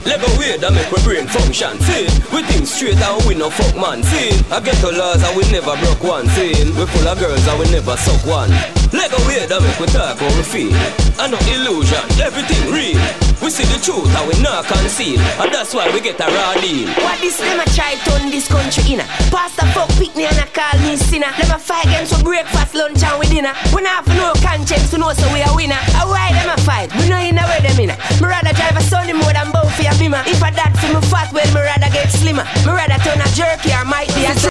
Lego weird that make my brain function. See, we think straight and we no fuck man. See, I get to laws and we never broke one. See, we full of girls and we never suck one. Lego weird that make we talk how we feel. And no illusion, everything real. We see the truth and we not conceal. And that's why we get a raw deal. What this them a try turn this country in a pastor fuck pick me and a call me sinner. Them a fight against for breakfast, lunch and we dinner. We not have no conscience to know so we a winner. And why them a fight? We know in a way them in a. Me rather drive a Sunday more than both for a bimmer. If a that for me fat well, me rather get slimmer. Me rather turn a jerky or might be a